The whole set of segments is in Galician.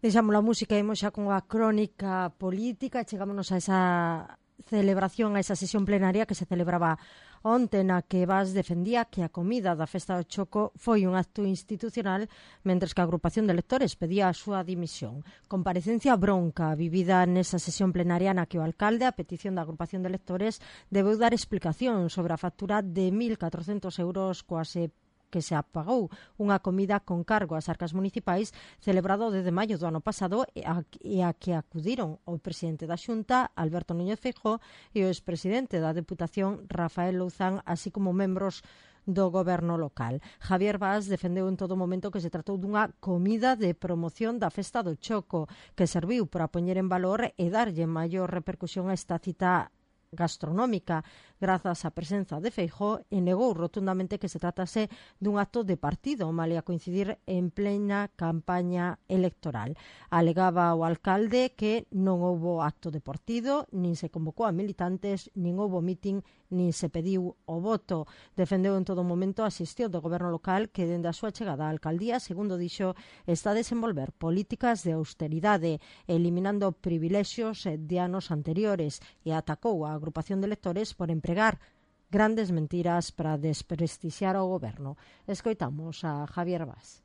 Deixamos a música e imos xa con a crónica política. Chegámonos a esa celebración, a esa sesión plenaria que se celebraba onte, na que Vaz defendía que a comida da Festa do Choco foi un acto institucional, mentres que a agrupación de electores pedía a súa dimisión. Comparecencia bronca vivida nesa sesión plenaria na que o alcalde, a petición da agrupación de electores, debeu dar explicación sobre a factura de 1.400 euros coa que se apagou unha comida con cargo ás arcas municipais celebrado desde maio do ano pasado e a que acudiron o presidente da Xunta, Alberto Núñez Feijóo, e o expresidente da Deputación, Rafael Louzán, así como membros do goberno local. Javier Vaz defendeu en todo momento que se tratou dunha comida de promoción da Festa do Choco, que serviu para poñer en valor e darlle maior repercusión a esta cita gastronómica grazas á presenza de Feijóo, e negou rotundamente que se tratase dun acto de partido, malia coincidir en plena campaña electoral. Alegaba o alcalde que non houbo acto de partido, nin se convocou a militantes, nin houbo mitin, nin se pediu o voto. Defendeu en todo momento a xestión do goberno local que, dende a súa chegada á alcaldía, segundo dixo, está a desenvolver políticas de austeridade, eliminando privilexios de anos anteriores, e atacou a agrupación de electores por empregar grandes mentiras para desprestixiar o goberno. Escoitamos a Javier Vaz.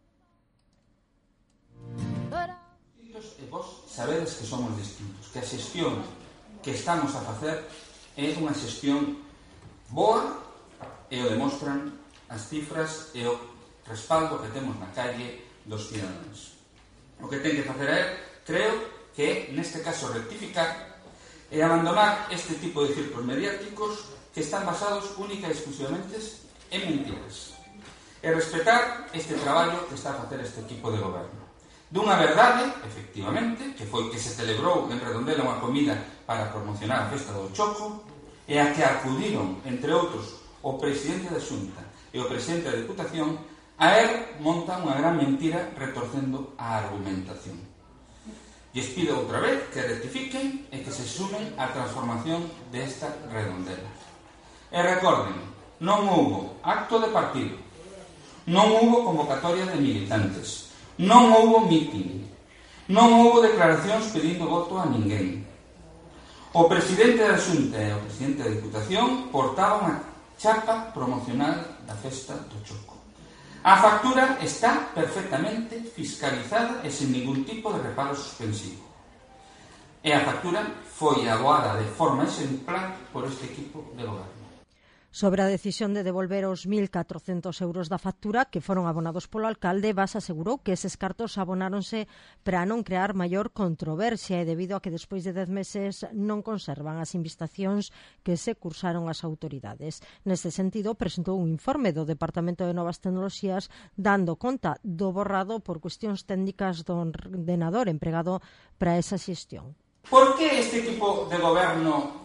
E vos sabedes que somos distintos, que a xestión que estamos a facer é unha xestión boa e o demostran as cifras e o respaldo que temos na calle dos ciudadanos. O que ten que facer é, creo que neste caso rectificar e abandonar este tipo de circos mediáticos que están basados única e exclusivamente en mentiras e respetar este traballo que está a facer este equipo de goberno. Dunha verdade, efectivamente, que foi que se celebrou en Redondela unha comida para promocionar a Festa do Choco e a que acudiron, entre outros, o presidente da Xunta e o presidente da Deputación, a monta unha gran mentira retorcendo a argumentación. Lles pido outra vez que rectifiquen e que se sumen á transformación desta Redondela. E recorden, non houbo acto de partido, non houbo convocatoria de militantes, non houbo mitin, non houbo declaracións pedindo voto a ninguén. O presidente da Xunta e o presidente da Deputación portaban a chapa promocional da Festa do Choco. A factura está perfectamente fiscalizada e sen ningún tipo de reparo suspensivo. E a factura foi aboada de forma exemplar por este equipo de goberno. Sobre a decisión de devolver os 1.400 euros da factura que foron abonados polo alcalde, Vaz asegurou que eses cartos abonáronse para non crear maior controversia e debido a que despois de 10 meses non conservan as investigacións que se cursaron as autoridades. Neste sentido, presentou un informe do Departamento de Novas Tecnoloxías dando conta do borrado por cuestións técnicas do ordenador empregado para esa xestión. Por que este equipo de goberno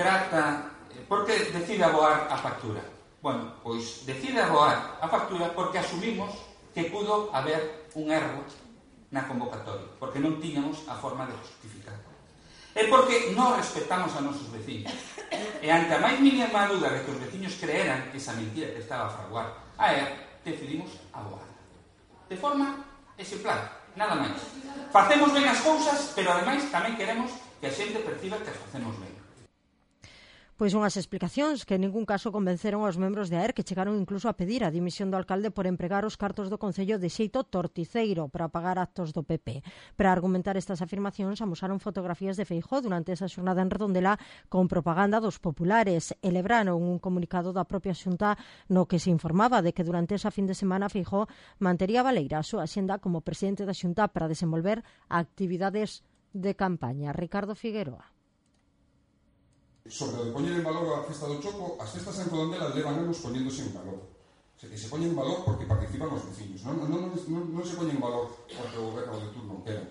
por que decide aboar a factura? Bueno, pois decide aboar a factura porque asumimos que pudo haber un erro na convocatoria, porque non tiñamos a forma de justificar. E porque non respetamos a nosos veciños. E ante a máis mínima dúda de que os veciños creeran esa mentira que estaba a fraguar decidimos aboar. De forma exemplar, nada máis. Facemos ben as cousas, pero ademais tamén queremos que a xente perciba que as facemos ben. Pois unhas explicacións que en ningún caso convenceron aos membros de AER, que chegaron incluso a pedir a dimisión do alcalde por empregar os cartos do Concello de xeito torticeiro para pagar actos do PP. Para argumentar estas afirmacións, amosaron fotografías de Feijóo durante esa xornada en Redondela con propaganda dos populares e lebraron un comunicado da propia Xunta no que se informaba de que durante esa fin de semana Feijóo mantería baleira a súa axenda como presidente da Xunta para desenvolver actividades de campaña. Ricardo Figueroa. Sobre o de poñer en valor a Festa do Choco, as festas en Redondela levan anos poñéndose en valor. O sea, que se poñen en valor porque participan os veciños. Non se poñen en valor porque o goberno de turno quera.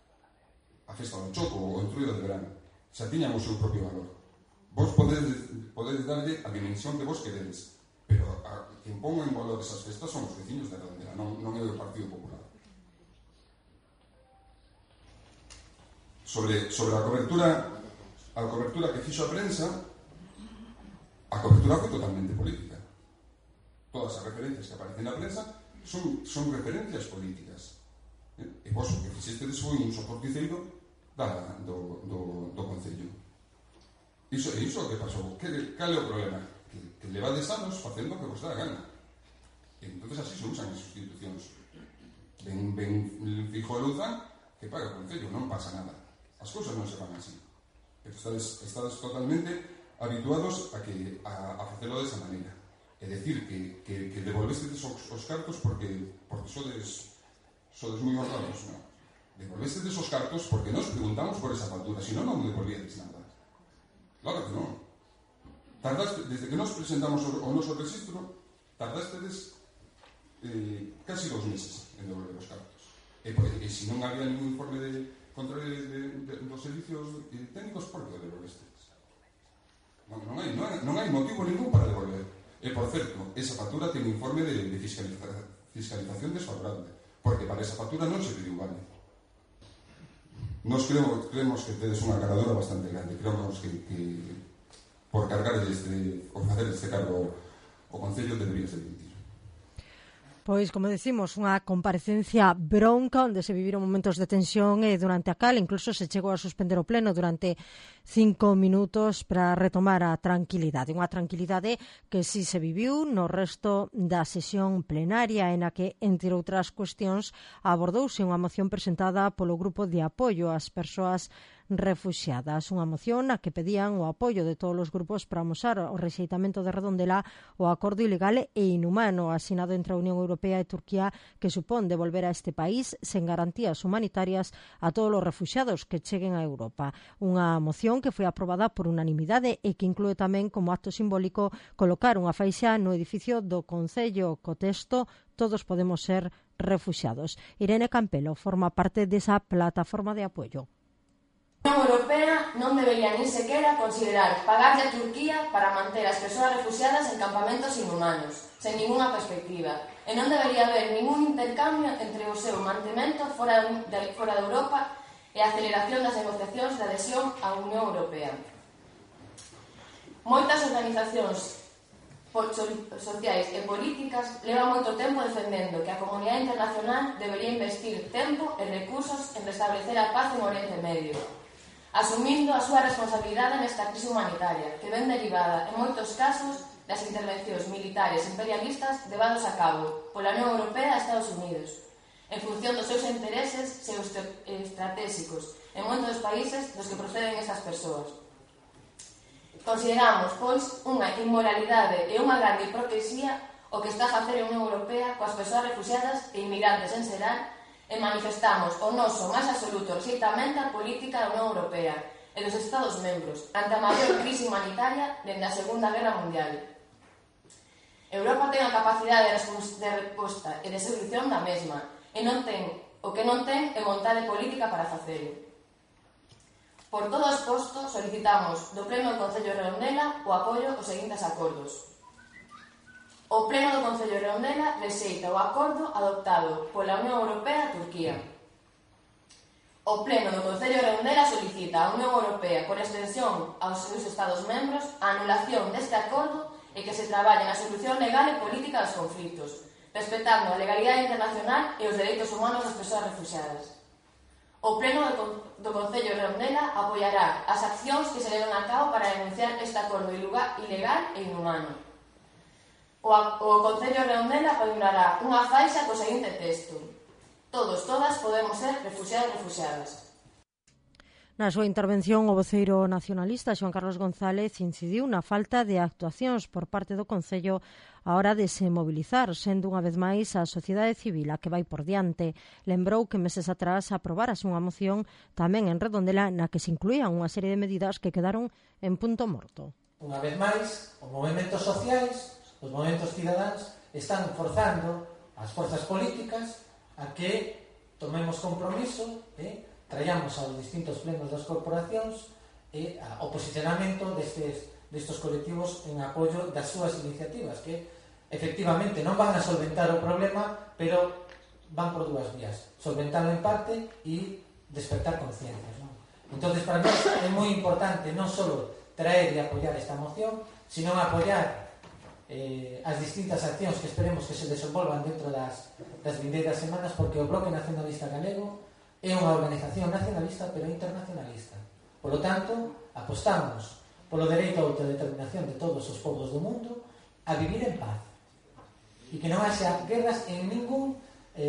A Festa do Choco ou o Entruido de verano xa tiñan o seu propio valor. Vos podedes darlle a dimensión que vos queredes, pero quen pongo en valor esas festas son os veciños de Redondela, non é o Partido Popular. Sobre a cobertura que fixo a prensa, a cobertura foi totalmente política. Todas as referencias que aparecen na prensa son referencias políticas. E vos o que fixestedes foi un soporticeiro do Concello. Iso é o que pasou. Cal é o problema? Que levades anos facendo o que vos dá a gana. E entonces así se usan as institucións. Ben fijo a luza que paga o Concello, non pasa nada. As cousas non se van así. Pero estades totalmente habituados a facelo desa maneira. É dicir, que devolvestedes os cartos porque sodes moi honrados, non? Devolvestedes os cartos porque nos preguntamos por esa factura, senón non devolvíades nada. Claro que non. Desde que nos presentamos o noso registro, tardastedes casi 2 meses en devolver os cartos. E se non había ningún informe de controle dos servicios técnicos, por que o devolvestedes? Non hai motivo ningún para devolver. E, por certo, esa factura ten informe de fiscalización desfavorable, porque para esa factura non se pediu vale. Nos creemos que tedes unha caradura bastante grande. Creemos que por cargar ou facer este cargo o Concello deberías de dimitir. Pois, como decimos, unha comparecencia bronca onde se viviron momentos de tensión e durante a cal incluso se chegou a suspender o pleno durante 5 minutos para retomar a tranquilidade. Unha tranquilidade que si se viviu no resto da sesión plenaria en a que, entre outras cuestións, abordouse unha moción presentada polo Grupo de Apoio ás Persoas Refuxiadas, unha moción na que pedían o apoio de todos os grupos para amosar o rexeitamento de Redondela o acordo ilegal e inhumano asinado entre a Unión Europea e Turquía que supón devolver a este país sen garantías humanitarias a todos os refuxiados que cheguen a Europa. Unha moción que foi aprobada por unanimidade e que inclúe tamén como acto simbólico colocar unha faixa no edificio do Concello co texto "Todos podemos ser refuxiados". Irene Campelo forma parte desa plataforma de apoio. A Unión Europea non debería nin sequera considerar pagarlle a Turquía para manter as persoas refuxiadas en campamentos inhumanos, sen ninguna perspectiva, e non debería haber ningún intercambio entre o seu mantemento fora de Europa e a aceleración das negociacións de adhesión á Unión Europea. Moitas organizacións sociais e políticas levan moito tempo defendendo que a comunidade internacional debería investir tempo e recursos en restablecer a paz en Oriente Medio, asumindo a súa responsabilidade nesta crise humanitaria, que ven derivada, en moitos casos, das intervencións militares imperialistas levados a cabo pola Unión Europea e Estados Unidos, en función dos seus intereses estratégicos en moitos dos países dos que proceden estas persoas. Consideramos, pois, unha inmoralidade e unha grande hipocresía o que está a facer a Unión Europea coas persoas refuxiadas e inmigrantes en xeral, e manifestamos o noso máis absoluto rexeitamento á política da Unión Europea e dos Estados membros ante a maior crise humanitaria dende a Segunda Guerra Mundial. Europa ten a capacidade de resposta e de solución da mesma, e o que non ten é vontade política para facelo. Por todo o exposto, solicitamos do Pleno do Concello de Redondela o apoio aos seguintes acordos. O Pleno do Concello de Redondela rexeita o acordo adoptado pola Unión Europea a Turquía. O Pleno do Concello de Redondela solicita á Unión Europea, por extensión aos seus Estados membros, a anulación deste acordo e que se traballe na solución legal e política dos conflitos, respetando a legalidade internacional e os dereitos humanos das persoas refuxiadas. O Pleno do Concello de Redondela apoiará as accións que se leven a cabo para denunciar este acordo ilegal e inhumano. O Concello de Redondela pondrá unha faixa co seguinte texto: todos, todas podemos ser refuxiados e refuxiadas. Na súa intervención, o voceiro nacionalista Xoán Carlos González incidiu na falta de actuacións por parte do Concello á hora de se mobilizar, sendo unha vez máis a sociedade civil a que vai por diante. Lembrou que meses atrás aprobarase unha moción tamén en Redondela na que se incluían unha serie de medidas que quedaron en punto morto. Unha vez máis, os movementos sociais, os movementos cidadáns están forzando as forzas políticas a que tomemos compromiso traíamos aos distintos plenos das corporacións e o posicionamento destes colectivos en apoio das súas iniciativas que efectivamente non van a solventar o problema, pero van por dúas vías: solventarlo en parte e despertar conciencias, non? Entonces, para nós é moi importante non só traer e apoiar esta moción, sino apoiar as distintas accións que esperemos que se desenvolvan dentro das vindeiras semanas, porque o Bloque Nacionalista Galego é unha organización nacionalista pero internacionalista. Por lo tanto, apostamos polo dereito a autodeterminación de todos os povos do mundo a vivir en paz e que non haxa guerras en ningún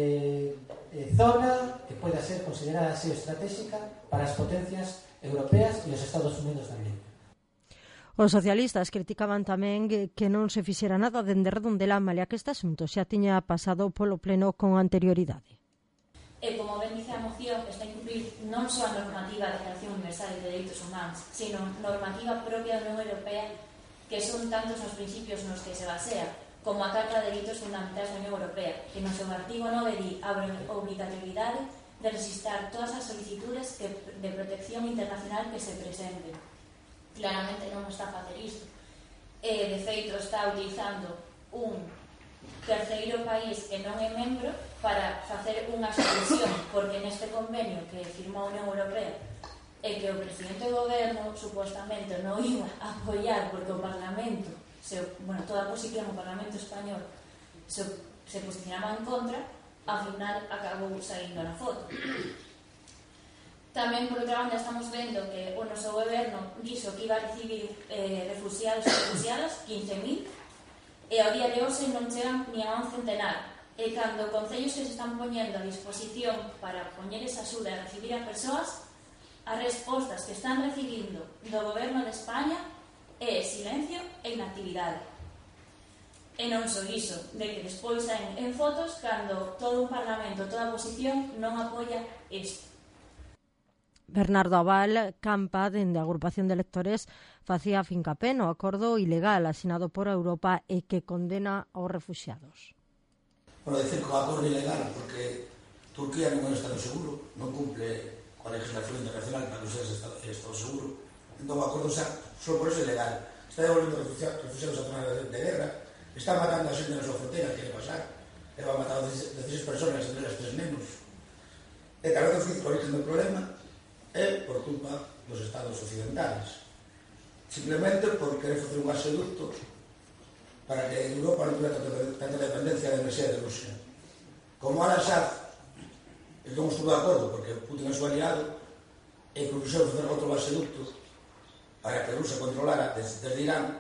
zona que pueda ser considerada geoestratégica para as potencias europeas e os Estados Unidos da América. Os socialistas criticaban tamén que non se fixera nada dende Redondela, malia que este asunto xa tiña pasado polo pleno con anterioridade. E como ben dice a moción, está a incumprir non só a normativa da Declaración Universal de Dereitos Humanos, sino normativa propia da Unión Europea, que son tantos os principios nos que se basea, como a Carta de Dereitos Fundamentais da Unión Europea, que no seu artigo 9 di a obrigatoriedade de registrar todas as solicitudes de protección internacional que se presenten. Claramente non está a facer isto. De feito, está utilizando un terceiro país que non é membro para facer unha solución, porque neste convenio que firmou a Unión Europea e que o presidente do goberno supostamente non iba a apoiar porque o Parlamento, toda a posición do Parlamento español se posicionaba en contra, ao final acabou saindo na foto. Tamén, por outra banda, estamos vendo que o noso goberno dixo que iba a recibir refugiados e refugiadas, 15.000, e ao día de hoxe non chegan ni a un centenar. E cando concellos que se están poñendo a disposición para poñer esa axuda e recibir a persoas, as respostas que están recibindo do goberno de España é silencio e inactividade. E non só iso, de que despois saen en fotos cando todo un parlamento, toda a oposición non apoia isto. Bernardo Abal Campa, dende a agrupación de electores, facía fincapé no acordo ilegal asinado por Europa e que condena aos refuxiados. Bueno, decir que o acordo ilegal, porque Turquía non é un estado seguro, non cumple coa legislación internacional para que sexa estado seguro, entón o acordo xa só por eso é ilegal. Está devolvendo refugiados a zonas de guerra, está matando a xente na súa fronteira, quere pasar, e va a matar a 16 personas, entre as 3 nenos. E tal vez o origen do problema é por culpa dos estados occidentales, simplemente por querer facer un gasoducto para que Europa non tuviera tanta dependencia de enerxía de Rusia. Como Al-Assad, estamos todos de acordo, porque Putin é su aliado, e propuseu facer outro gasoducto para que Rusia controlara desde Irán.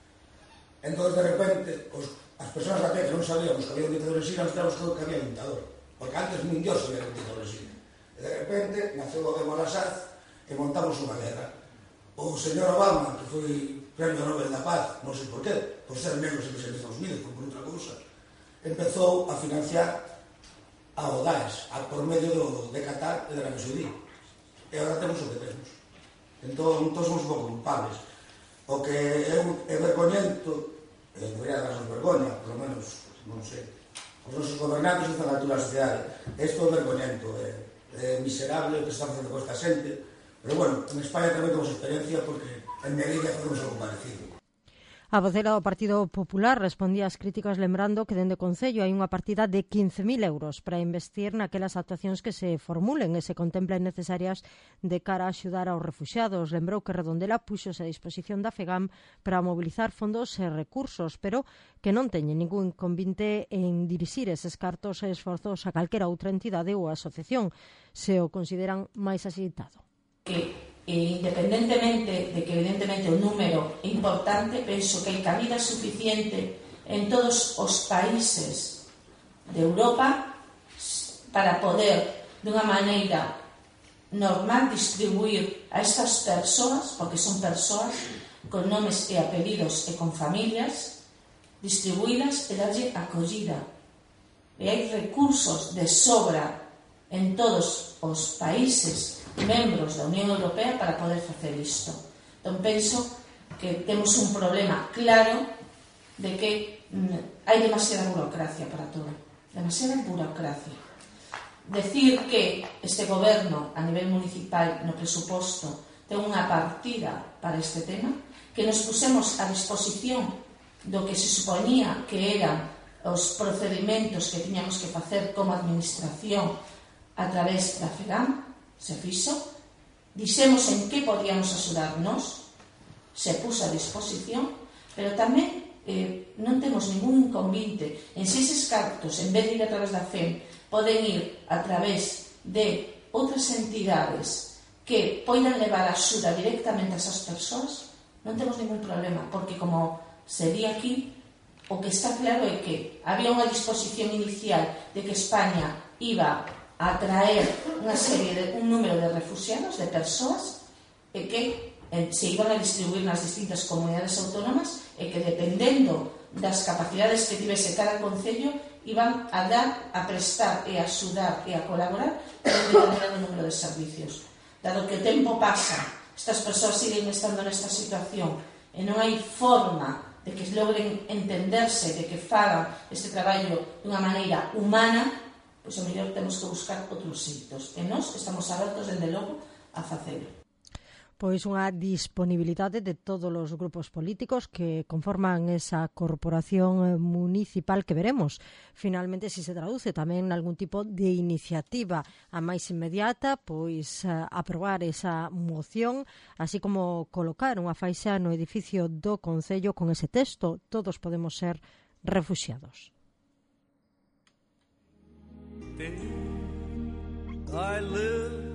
Entón, de repente, as persoas da que non sabíamos que había un dictador en Siria, nos tramos todo que había un dictador, porque antes nin Dios sabía que un dictador en Siria. E de repente, naceu o goberno Al-Assad e montamos unha guerra. O señor Obama, que foi Premio Nobel da Paz, non sei por qué, por ser membro sempre de Estados Unidos, por outra cousa, empezou a financiar ao Daesh, por medio de Qatar e de Arabia Saudí. E agora temos o que temos. Entón, todos somos un pouco culpables. O que é vergoñento, debería darnos vergoña, por lo menos, non sei, os nosos gobernantes están a altura da sociedade. Isto é vergoñento, é miserable o que se está facendo con esta xente, pero bueno, en España tamén temos experiencia porque en Melilla facemos algo parecido. A vocera do Partido Popular respondía ás críticas lembrando que dende o Concello hai unha partida de 15.000 euros para investir naquelas actuacións que se formulen e se contemplen necesarias de cara a axudar aos refuxiados. Lembrou que Redondela puxose a disposición da FEGAM para mobilizar fondos e recursos, pero que non teñen ningún inconvinte en dirixir eses cartos e esforzos a calquera outra entidade ou asociación, se o consideran máis axeitado. Independentemente de que evidentemente o número é importante, penso que hai cabida suficiente en todos os países de Europa para poder dunha maneira normal distribuir a estas persoas, porque son persoas con nomes e apelidos e con familias, distribuídas e darlle acollida. E hai recursos de sobra en todos os países membros da Unión Europea para poder facer isto. Entón penso que temos un problema claro de que hai demasiada burocracia para todo. Demasiada burocracia. Decir que este goberno a nivel municipal no presuposto ten unha partida para este tema, que nos pusemos a disposición do que se supoñía que eran os procedimentos que tiñamos que facer como administración a través da FEGAM, se fixo, dixemos en que podíamos axudarnos, se puso a disposición, pero tamén non temos ningún inconvinte en se eses cartos, en vez de ir a través da FEM, poden ir a través de outras entidades que poidan levar a axuda directamente a esas persoas, non temos ningún problema, porque como se di aquí, o que está claro é que había unha disposición inicial de que España iba a traer un número de refugiados, de persoas, e que se iban a distribuir nas distintas comunidades autónomas e que dependendo das capacidades que tivese cada concello iban a dar, a prestar e a axudar e a colaborar con un determinado número de servicios. Dado que o tempo pasa, estas persoas siguen estando nesta situación e non hai forma de que logren entenderse, de que fagan este traballo dunha maneira humana, pois a mellor temos que buscar outros xeitos. E nós estamos abertos, dende logo, a facelo. Pois unha disponibilidade de todos os grupos políticos que conforman esa corporación municipal que veremos finalmente se traduce tamén en algún tipo de iniciativa a máis inmediata, pois aprobar esa moción, así como colocar unha faixa no edificio do Concello con ese texto: todos podemos ser refuxiados. I live